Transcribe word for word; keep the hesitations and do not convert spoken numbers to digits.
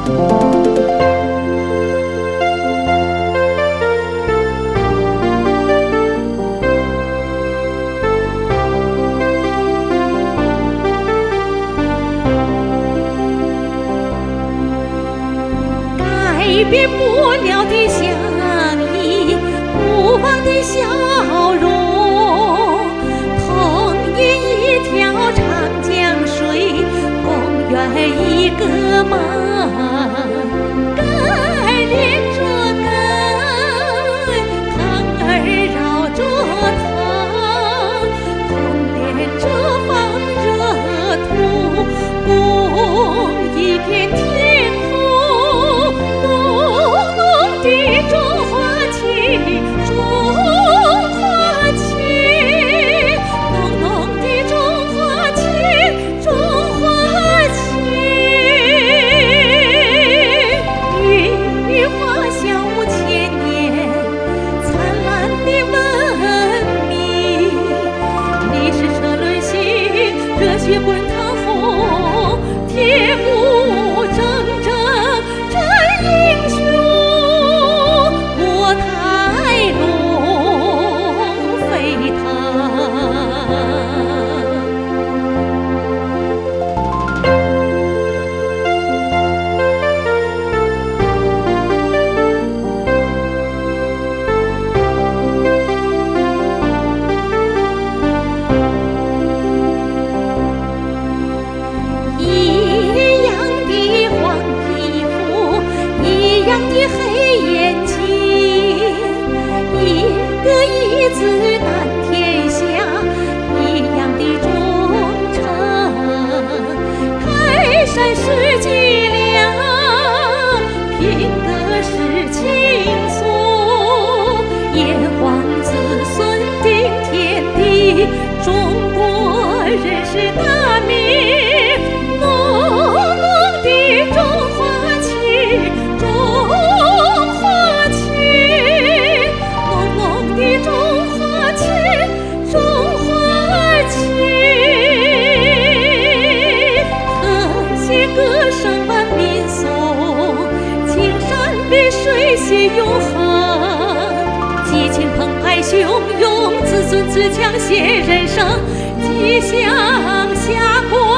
改变不了的相依，不忘的笑容。同饮一条长江水，共圆一个梦。根连着根，藤儿绕着藤，同连着放热土，共一片天空。浓浓的中华情，中华情，浓浓的中华情，中华情。与华相五千年，灿烂的文明。历史车轮行，热血滚烫红，铁骨铮铮真英雄。国泰龙飞腾。一样的黄皮肤，一样的黑眼睛，一个一字难天下，一样的忠诚。开山是脊梁，品德是情愫，炎黄子孙顶天地，中国人是大名。浓浓的中华情，中华情，浓浓的中华情，中华情。和谐歌声伴民颂，青山绿水写永恒。激情澎湃汹涌，自尊自强写人生，吉祥下国。